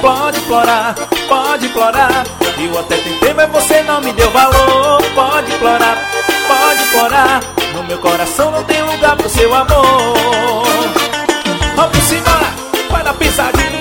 pode implorar, pode implorar. Eu até tentei, mas você não me deu valor. Pode implorar, pode implorar. No meu coração não tem lugar pro seu amor. Vamos embora, vai na pisadinha.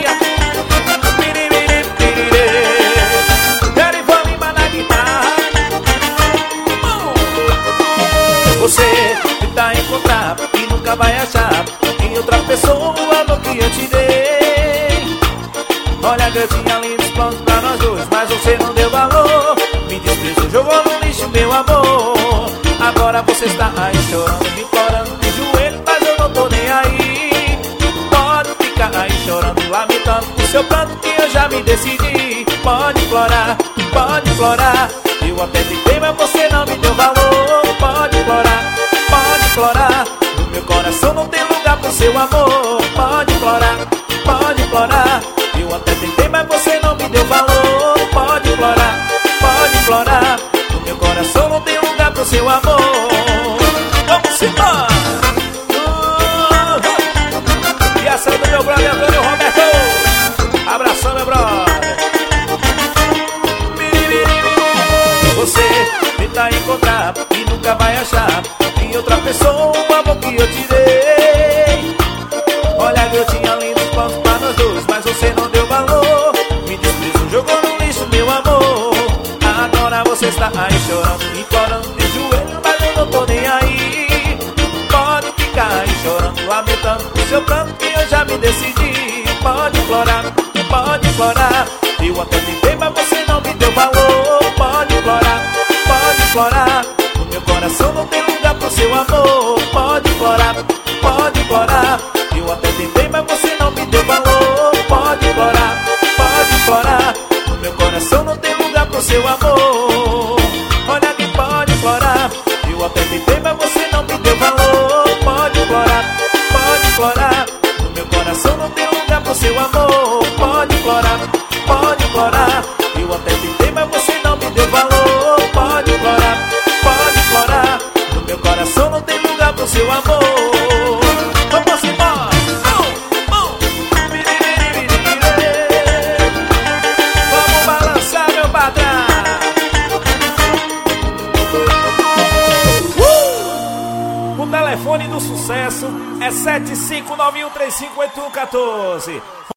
Você tenta encontrar e nunca vai achar em outra pessoa o amor que eu te dei. Olha que eu tinha lindos planos pra nós dois, mas você não deu valor. Me desprezou, jogou no lixo meu amor. Agora você está aí chorando, me implorando de joelho, mas eu não tô nem aí. Pode ficar aí chorando, lamentando o seu pranto que eu já me decidi. Pode implorar, pode implorar. Eu até tentei, mas você não me deu valor. Pode implorar, pode implorar. No meu coração não tem lugar pro seu amor. Pode implorar, pode implorar. Eu até tentei, mas você não me deu valor. Pode implorar, pode implorar. No meu coração não tem lugar pro seu amor. Vamos embora! E essa é do meu brother Antônio Roberto. Abração, meu brother. Você tenta encontrar e nunca vai achar em outra pessoa o amor que eu te dei. Olha que eu tinha lindos planos pra nós dois, mas você não deu valor. Me desprezou, jogou no lixo meu amor. Agora você está aí chorando, implorando de joelho, mas eu não tô nem aí. Pode ficar aí chorando, lamentando o seu pranto que eu já me decidi. Pode implorar, pode implorar. Eu até tentei, mas você não me deu valor. Pode implorar, pode implorar. No meu coração não tem lugar pro seu amor. Pode implorar, pode implorar. Eu até tentei, mas você não me deu valor. Pode implorar, pode implorar. No meu coração não tem lugar pro seu amor. Olha que pode implorar. Eu até tentei, mas você não me deu valor. Pode implorar, pode implorar. No meu coração não tem lugar pro seu amor. Pode implorar, pode implorar. Eu até tentei, mas você não me deu valor. Pode implorar, pode implorar. No meu coração não tem lugar pro seu amor. Vamos embora! Vamos balançar, meu patrão! O telefone do sucesso é 7591358114.